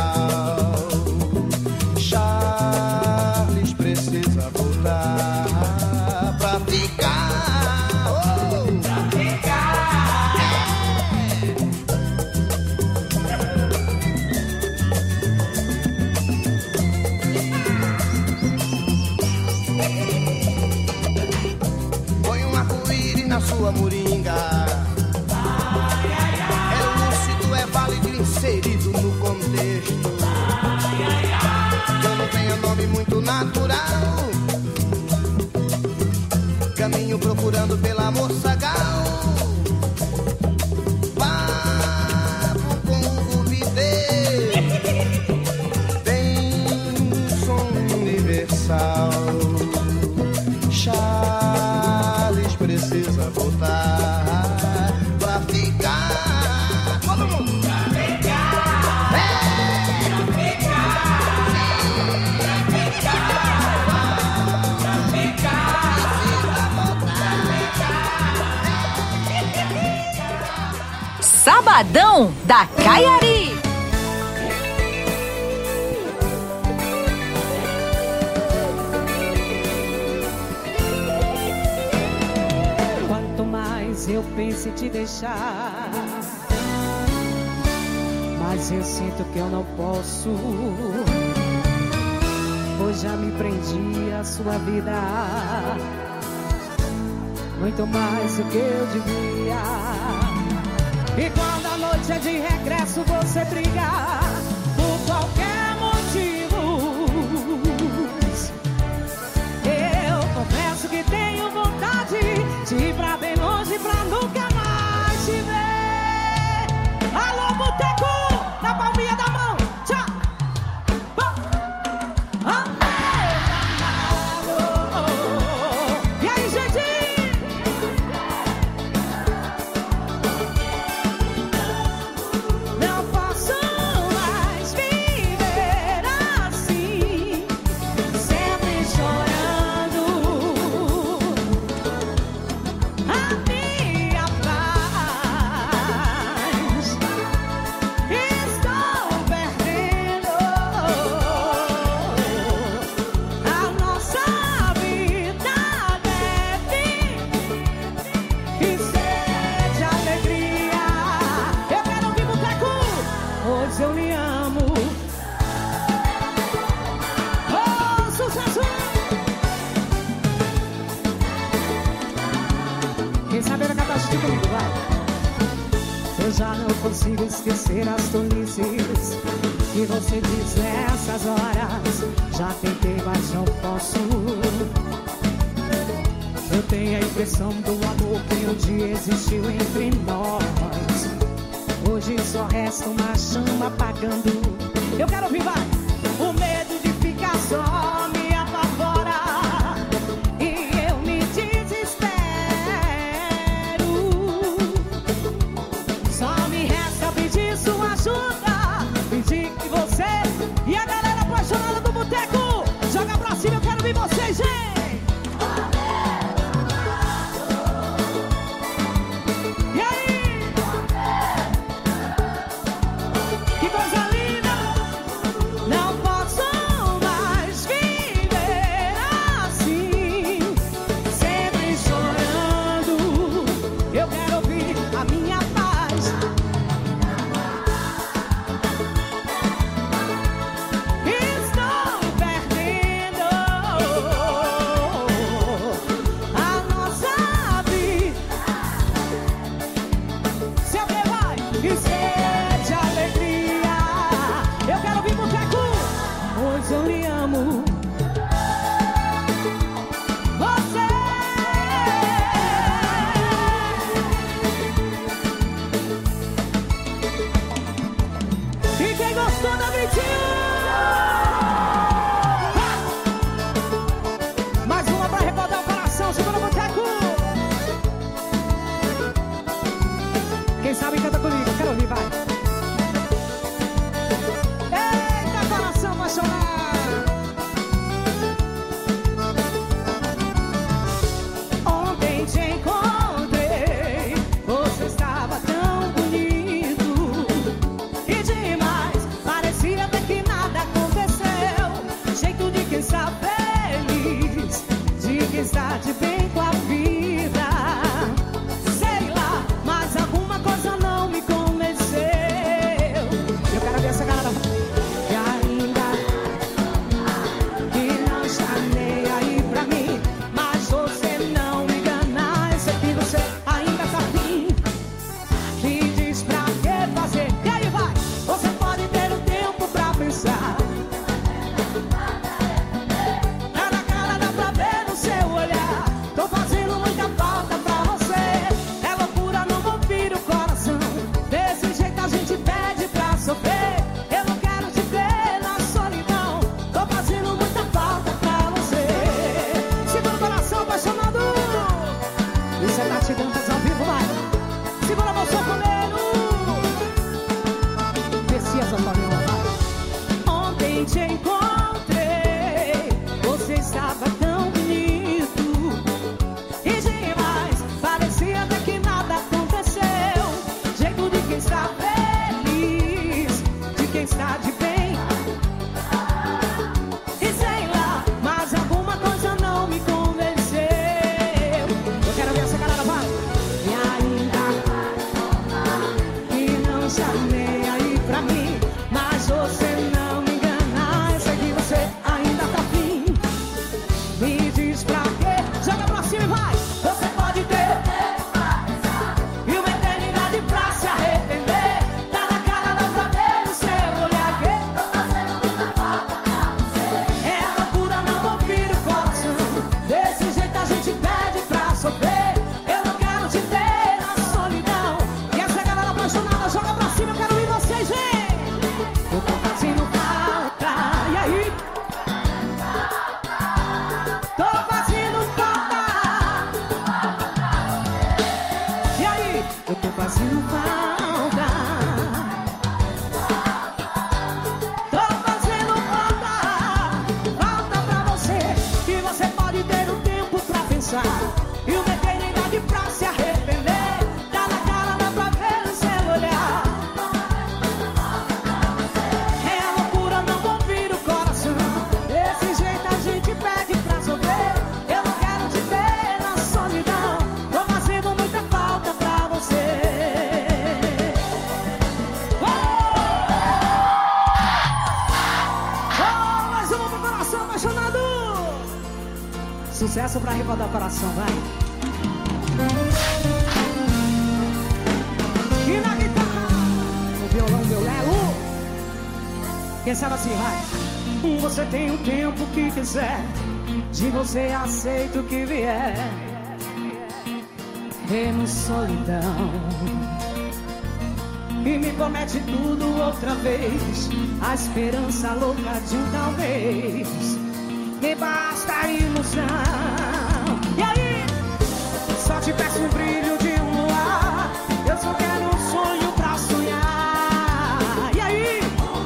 rua Moringa. É lúcido, é válido, inserido no contexto. Eu não tenho nome muito natural. Caminho procurando pelo amor sagal. Papo com o viver. Tem som universal. Charles precisa voltar pra ficar. Todo mundo pra ficar. É. Pra ficar. Pra ficar. Pra ficar. Sabadão da Caiari. Quanto mais eu penso em te deixar, mas eu sinto que eu não posso, pois já me prendi à sua vida, muito mais do que eu devia. E quando a noite é de regresso, você briga por qualquer motivo. Eu confesso que tenho vontade de ir pra bem longe pra nunca mais te ver. Alô, boteco, na palminha da mão, tchau. E aí, gente? Eu já não consigo esquecer as tolices que você diz nessas horas. Já tentei, mas não posso. Eu tenho a impressão do amor que um dia existiu entre nós. Hoje só resta uma chama apagando. Eu quero ouvir, vai! O medo de ficar só me apavora e eu me desespero. Só me resta pedir sua ajuda, pedir que você e a galera apaixonada do boteco joga pra cima. Eu quero ver vocês, gente! E aí? Que coisa linda! Tati Dantas ao vivo, vai. Segura a mão, sanfoneiro. Messias Antônio, vai. Ontem te encontrei, você estava tão bonito. E demais, parecia até que nada aconteceu. Jeito de quem está feliz, de quem está de bem. E sei lá, mas alguma coisa não me convenceu. Eu quero ver essa galera, vai. E ainda que não está nem aí pra mim, mas você não me engana. Eu sei que você ainda tá afim. Me diz pra quê? Joga pra cima e vai. Você pode ter e uma eternidade pra se arrepender. Tá na cara, dá pra ver no seu olhar que tô fazendo muita falta pra você. É loucura, não vou vir o coração. Desse jeito a gente pede pra sofrer. Eu não quero te ter na solidão. E essa galera apaixonada, joga pra cima, eu quero ir vocês, vem. Eu tô fazendo falta, e aí? Tô fazendo falta. E aí? Eu tô fazendo falta. Tô fazendo falta. Falta pra você. E você pode ter um tempo pra pensar e uma eternidade pra se arrepender. Tá na cara, dá pra ver no seu olhar. É loucura, não vou vir o coração. Desse jeito a gente pede pra sofrer. Eu não quero te ver na solidão. Tô fazendo muita falta pra você. Oh! Oh, mais uma pro coração apaixonado. Sucesso pra recordar o coração, vai. E na guitarra, no violão, meu Lelo. Quem sabe assim, vai. Você tem o tempo que quiser, de você aceita o que vier. Em solidão. E me promete tudo outra vez. A esperança louca de um talvez. Me basta a ilusão. E aí? Só te peço um brilho de um luar. Eu só quero um sonho pra sonhar. E aí?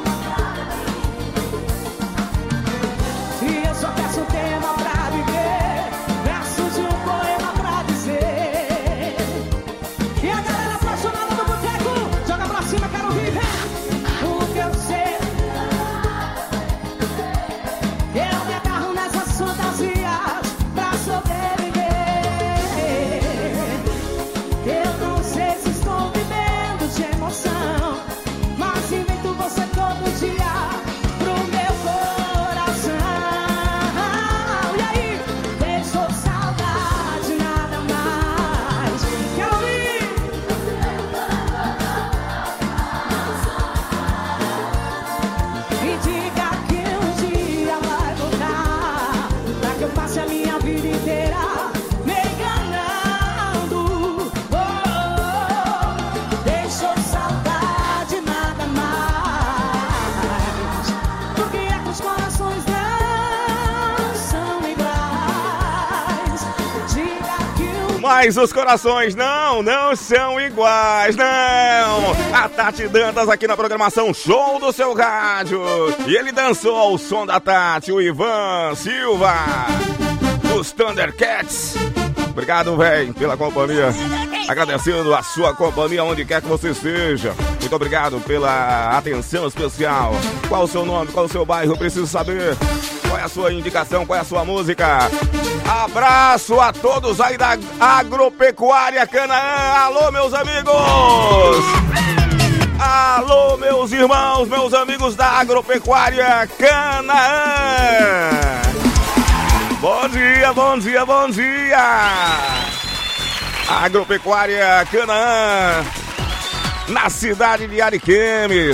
E eu só peço um tema pra viver, versos de um poema pra dizer. E a galera apaixonada do boteco, joga pra cima, quero viver. O que eu sei, eu me agarro nessas fantasias pra sobreviver. Eu não sei se estou vivendo de emoção, mas invento você todo dia pro meu coração. E aí? Deixou saudade, nada mais. Quero ouvir. Me diga que um dia vai voltar, pra que eu passe a minha vida inteira me enganando. Oh, oh, oh. Deixou saudade, nada mais. Porque é que os corações não são iguais. Diga que um Mas os corações não, não são iguais, não. A Tati Dantas aqui na programação Show do Seu Rádio. E ele dançou ao som da Tati, o Ivan Silva, dos Thundercats. Obrigado, velho, pela companhia. Agradecendo a sua companhia onde quer que você esteja. Muito obrigado pela atenção especial. Qual o seu nome, qual o seu bairro? Eu preciso saber. Qual é a sua indicação, qual é a sua música? Abraço a todos aí da Agropecuária Canaã. Alô, meus amigos! Alô, meus irmãos, meus amigos da Agropecuária Canaã. Bom dia, bom dia, bom dia. Agropecuária Canaã, na cidade de Ariquemes.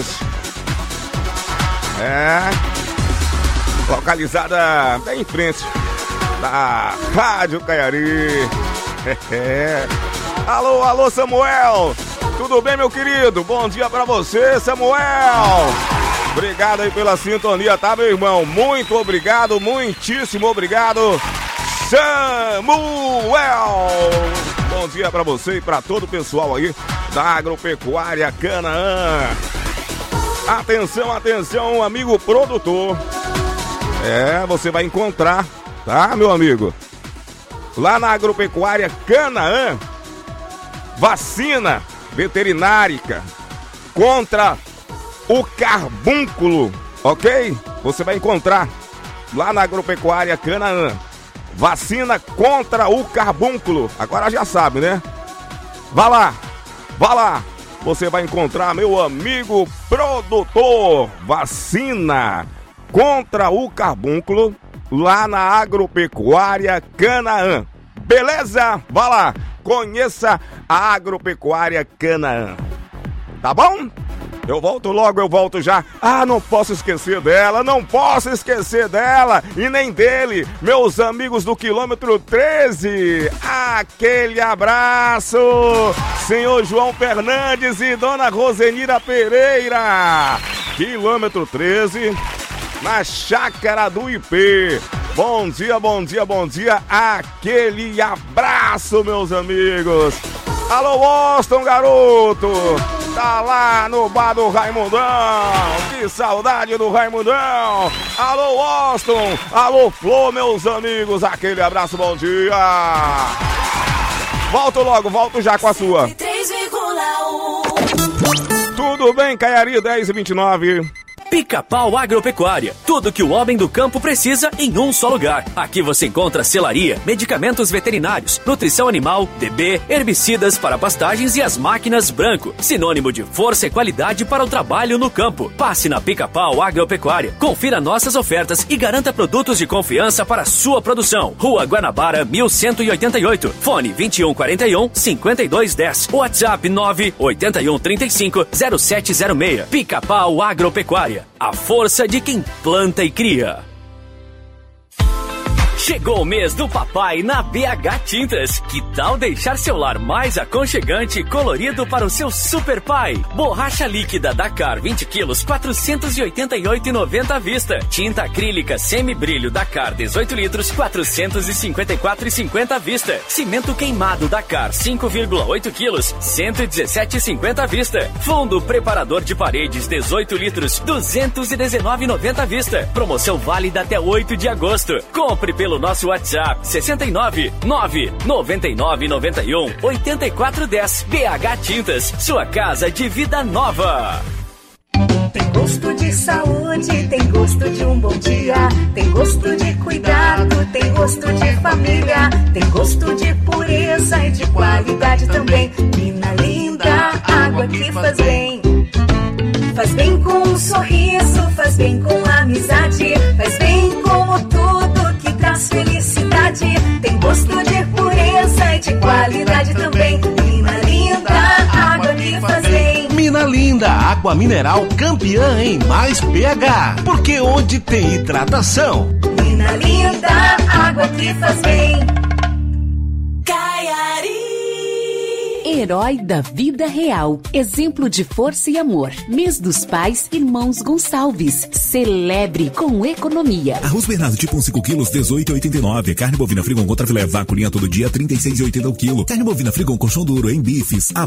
É, localizada bem em frente da Rádio Caiari. É. Alô, alô, Samuel. Tudo bem, meu querido? Bom dia pra você, Samuel. Obrigado aí pela sintonia, tá, meu irmão? Muito obrigado, muitíssimo obrigado, Samuel. bom dia pra você e pra todo o pessoal aí da Agropecuária Canaã. Atenção, atenção, amigo produtor. É, você vai encontrar, tá, meu amigo? Lá na Agropecuária Canaã, vacina veterinária contra o carbúnculo, ok? Você vai encontrar lá na Agropecuária Canaã. Vacina contra o carbúnculo. Agora já sabe, né? Vá lá, vá lá. Você vai encontrar, meu amigo produtor, vacina contra o carbúnculo lá na Agropecuária Canaã. Beleza? Vá lá, conheça a Agropecuária Canaã. Tá bom? Eu volto logo, eu volto já. Ah, não posso esquecer dela, não posso esquecer dela e nem dele, meus amigos do quilômetro treze. Aquele abraço, senhor João Fernandes e dona Rosenira Pereira. Quilômetro treze, na Chácara do I P. Bom dia, bom dia, bom dia. Aquele abraço, meus amigos. Alô, Austin, garoto. Tá lá no bar do Raimundão. Que saudade do Raimundão. Alô, Austin. Alô, Flor, meus amigos. Aquele abraço, bom dia. Volto logo, volto já com a sua. Tudo bem, Caiari, dez e vinte e nove. Pica-Pau Agropecuária. Tudo que o homem do campo precisa em um só lugar. Aqui você encontra selaria, medicamentos veterinários, nutrição animal, D B, herbicidas para pastagens e as máquinas Branco. Sinônimo de força e qualidade para o trabalho no campo. Passe na Pica-Pau Agropecuária. Confira nossas ofertas e garanta produtos de confiança para a sua produção. Rua Guanabara, mil cento e oitenta e oito. Fone vinte e um quarenta e um, cinquenta e dois dez. WhatsApp nove oito um três cinco zero sete zero seis. Pica-Pau Agropecuária. A força de quem planta e cria. Chegou o mês do papai na B H Tintas. Que tal deixar seu lar mais aconchegante e colorido para o seu super pai? Borracha líquida Dakar vinte quilos, quatrocentos e oitenta e oito reais e noventa centavos à vista. Tinta acrílica semi-brilho Dakar dezoito litros, quatrocentos e cinquenta e quatro reais e cinquenta centavos à vista. Cimento queimado Dakar cinco vírgula oito quilos, cento e dezessete reais e cinquenta centavos à vista. Fundo preparador de paredes dezoito litros, duzentos e dezenove reais e noventa centavos à vista. Promoção válida até oito de agosto. Compre pelo nosso WhatsApp sessenta e nove, nove, noventa e nove, noventa e um, oitenta e quatro dez. B H Tintas, sua casa de vida nova. Tem gosto de saúde, tem gosto de um bom dia, tem gosto de cuidado, tem gosto de família, tem gosto de pureza e de qualidade também. Mina Linda, água que faz bem. Faz bem com um sorriso, faz bem com amizade, faz bem como tudo que traz felicidade. Tem gosto de pureza e de qualidade também. Mina Linda, água que faz bem. Mina Linda, água mineral campeã em mais pH. Porque onde tem hidratação. Mina Linda, água que faz bem. Herói da vida real. Exemplo de força e amor. Mês dos Pais, Irmãos Gonçalves. Celebre com economia. Arroz Bernardo tipo um cinco quilos, dezoito reais e oitenta e nove. Carne bovina Frigon contra filé vácuo linha todo dia, trinta e seis reais e oitenta o quilo. Carne bovina Frigon colchão duro em bifes.